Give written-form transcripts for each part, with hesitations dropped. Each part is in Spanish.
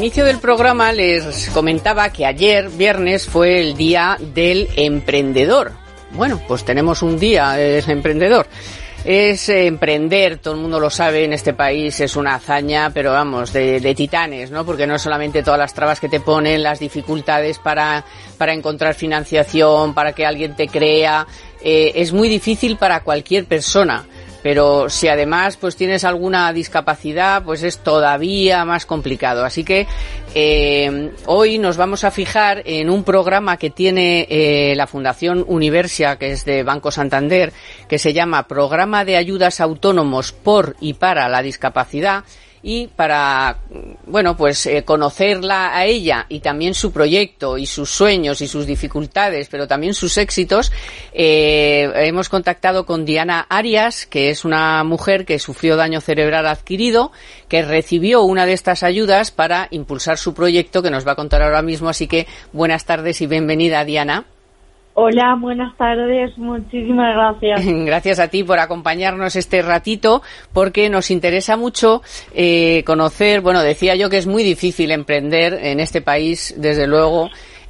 inicio del programa les comentaba que ayer, viernes, fue el Día del Emprendedor. Bueno, pues tenemos un día del emprendedor. Es emprender, todo el mundo lo sabe, en este país es una hazaña, pero vamos, de titanes, ¿no? Porque no es solamente todas las trabas que te ponen, las dificultades para encontrar financiación, para que alguien te crea, es muy difícil para cualquier persona. Pero si además pues tienes alguna discapacidad, pues es todavía más complicado. Así que hoy nos vamos a fijar en un programa que tiene la Fundación Universia, que es de Banco Santander, que se llama Programa de Ayudas Autónomos por y para la Discapacidad. Y para, bueno, pues conocerla a ella y también su proyecto y sus sueños y sus dificultades, pero también sus éxitos, hemos contactado con Diana Arias, que es una mujer que sufrió daño cerebral adquirido, que recibió una de estas ayudas para impulsar su proyecto, que nos va a contar ahora mismo. Así que buenas tardes y bienvenida, Diana. Hola, buenas tardes, muchísimas gracias. Gracias a ti por acompañarnos este ratito, porque nos interesa mucho conocer, bueno, decía yo que es muy difícil emprender en este país, desde luego,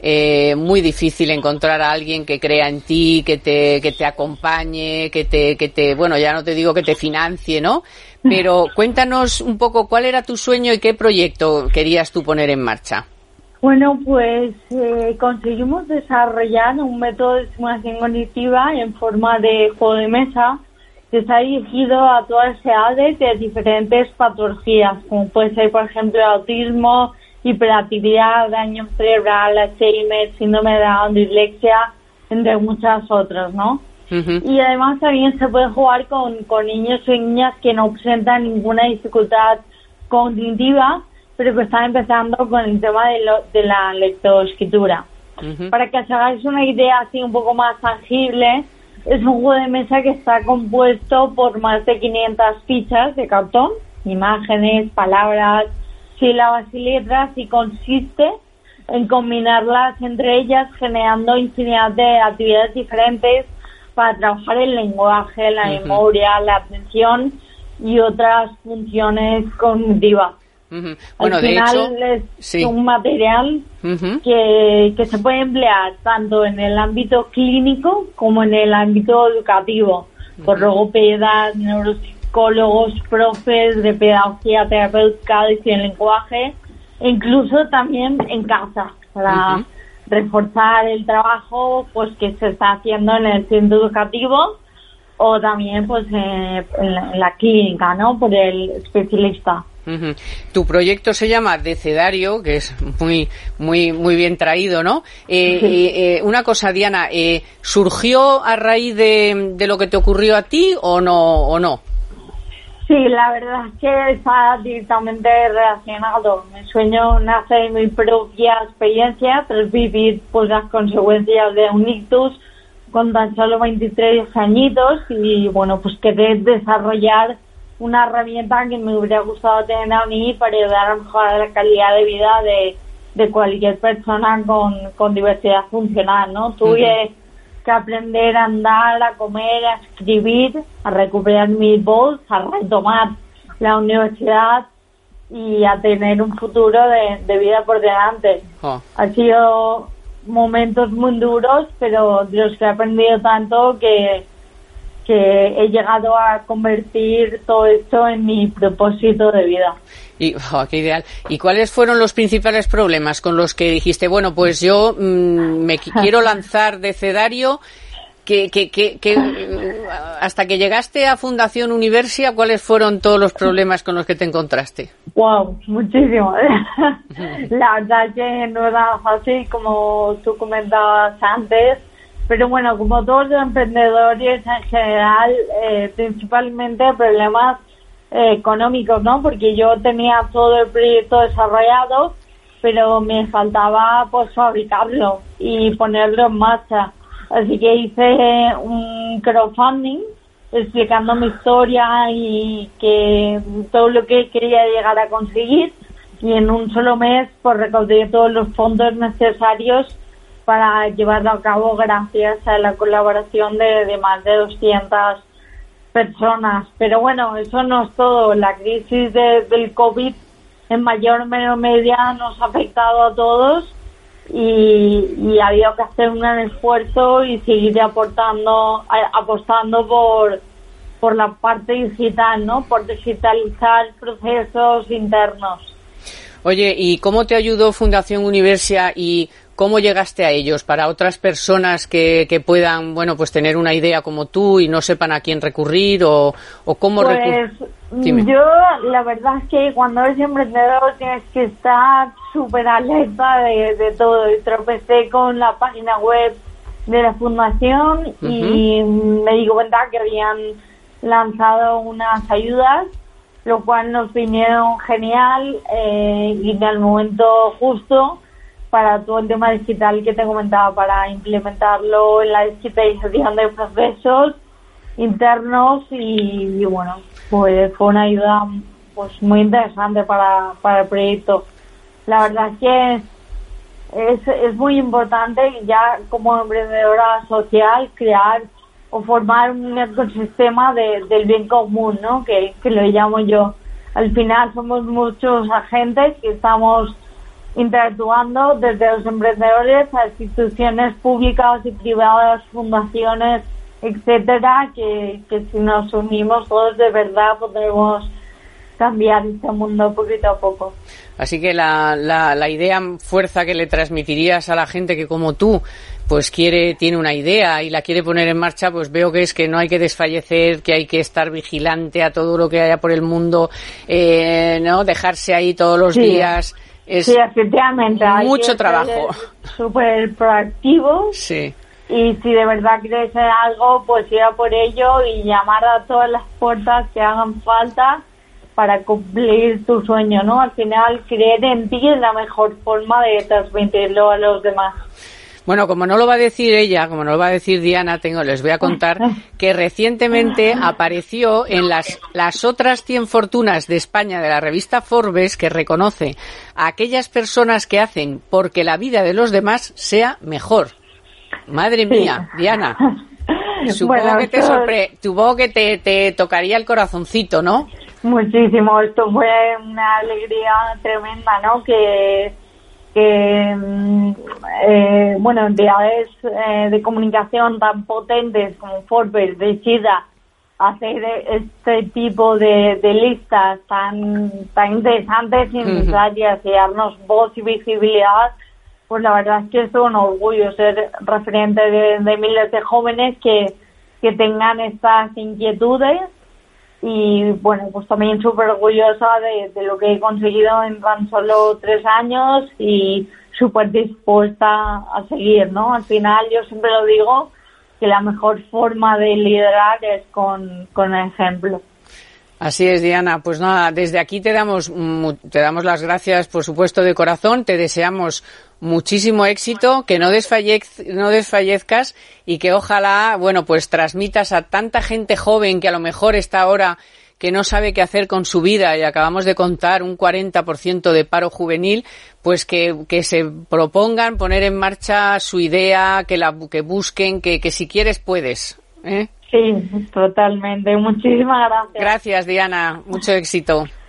muy difícil encontrar a alguien que crea en ti, que te acompañe, que te, bueno, ya no te digo que te financie, ¿no? Pero cuéntanos un poco cuál era tu sueño y qué proyecto querías tú poner en marcha. Bueno, pues conseguimos desarrollar un método de estimulación cognitiva en forma de juego de mesa que está dirigido a todas las edades de diferentes patologías, como puede ser, por ejemplo, autismo, hiperactividad, daño cerebral, Alzheimer, síndrome de Down, dislexia, entre muchas otras, ¿no? Uh-huh. Y además también se puede jugar con niños y niñas que no presentan ninguna dificultad cognitiva, pero que están empezando con el tema de la lectoescritura. Uh-huh. Para que os hagáis una idea así un poco más tangible, es un juego de mesa que está compuesto por más de 500 fichas de cartón, imágenes, palabras, sílabas y letras, y consiste en combinarlas entre ellas, generando infinidad de actividades diferentes para trabajar el lenguaje, la uh-huh. memoria, la atención y otras funciones cognitivas. Uh-huh. Bueno, al final de hecho, es un material uh-huh. que se puede emplear tanto en el ámbito clínico como en el ámbito educativo, uh-huh. por logopedas, neuropsicólogos, profes de pedagogía terapéutica y del lenguaje, e incluso también en casa, para uh-huh. reforzar el trabajo pues que se está haciendo en el centro educativo o también pues en la clínica, ¿no? Por el especialista. Uh-huh. Tu proyecto se llama Decedario, que es muy bien traído, ¿no? Sí. Una cosa, Diana, ¿surgió a raíz de lo que te ocurrió a ti o no? Sí, la verdad es que está directamente relacionado. Mi sueño nace de mi propia experiencia tras vivir pues las consecuencias de un ictus con tan solo 23 añitos y bueno, pues querer desarrollar una herramienta que me hubiera gustado tener a mí para ayudar a mejorar la calidad de vida de cualquier persona con diversidad funcional, ¿no? Tuve que aprender a andar, a comer, a escribir, a recuperar mi voz, a retomar la universidad y a tener un futuro de vida por delante. Han sido momentos muy duros, pero de los que he aprendido tanto que he llegado a convertir todo esto en mi propósito de vida. Y qué ideal. ¿Y cuáles fueron los principales problemas con los que dijiste, bueno, pues yo me quiero lanzar Decedario, que hasta que llegaste a Fundación Universia, ¿cuáles fueron todos los problemas con los que te encontraste? Wow, muchísimo. La verdad que no era fácil, como tú comentabas antes. Pero bueno, como todos los emprendedores en general, principalmente problemas económicos, ¿no? Porque yo tenía todo el proyecto desarrollado, pero me faltaba pues fabricarlo y ponerlo en marcha. Así que hice un crowdfunding explicando mi historia y que todo lo que quería llegar a conseguir, y en un solo mes pues recaudé todos los fondos necesarios para llevarlo a cabo gracias a la colaboración de más de 200 personas. Pero bueno, eso no es todo. La crisis del COVID en mayor o menor medida nos ha afectado a todos y ha habido que hacer un gran esfuerzo y seguir apostando por la parte digital, ¿no? Por digitalizar procesos internos. Oye, ¿y cómo te ayudó Fundación Universia y cómo llegaste a ellos para otras personas que puedan, bueno, pues tener una idea como tú y no sepan a quién recurrir o cómo recurrir? Yo, la verdad es que cuando eres emprendedor tienes que estar súper alerta de todo. Y tropecé con la página web de la fundación y me di cuenta que habían lanzado unas ayudas, lo cual nos vinieron genial y en el momento justo para todo el tema digital que te comentaba, para implementarlo en la digitalización de procesos internos y bueno, pues fue una ayuda pues muy interesante para el proyecto. La verdad es que es muy importante ya como emprendedora social crear o formar un ecosistema del bien común, ¿no? Que lo llamo yo. Al final somos muchos agentes que estamos interactuando desde los emprendedores a instituciones públicas y privadas, fundaciones, etcétera, que si nos unimos todos de verdad podremos cambiar este mundo poquito a poco. Así que la idea fuerza que le transmitirías a la gente que como tú pues tiene una idea y la quiere poner en marcha, pues veo que es que no hay que desfallecer, que hay que estar vigilante a todo lo que haya por el mundo, no dejarse ahí todos los días. Es sí, efectivamente. Mucho trabajo. Súper proactivo. Sí. Y si de verdad crees en algo, pues ir a por ello y llamar a todas las puertas que hagan falta para cumplir tu sueño, ¿no? Al final, creer en ti es la mejor forma de transmitirlo a los demás. Bueno, como no lo va a decir ella, como no lo va a decir Diana, les voy a contar que recientemente apareció en las otras 100 fortunas de España de la revista Forbes, que reconoce a aquellas personas que hacen porque la vida de los demás sea mejor. Madre mía, Diana. Supongo que te tocaría el corazoncito, ¿no? Muchísimo. Esto fue una alegría tremenda, ¿no? Bueno, entidades de comunicación tan potentes como Forbes decida hacer este tipo de listas tan interesantes y necesarias y darnos voz y visibilidad, pues la verdad es que es un orgullo ser referente de miles de jóvenes que tengan estas inquietudes. Y bueno, pues también súper orgullosa de lo que he conseguido en tan solo 3 años y súper dispuesta a seguir, ¿no? Al final yo siempre lo digo, que la mejor forma de liderar es con el ejemplo. Así es, Diana. Pues nada, desde aquí te damos las gracias, por supuesto, de corazón. Te deseamos muchísimo éxito, que no desfallezcas y que ojalá, bueno, pues transmitas a tanta gente joven que a lo mejor está ahora que no sabe qué hacer con su vida y acabamos de contar un 40% de paro juvenil, pues que se propongan poner en marcha su idea, que busquen, que si quieres puedes, ¿eh? Sí, totalmente. Muchísimas gracias. Gracias, Diana. Mucho éxito.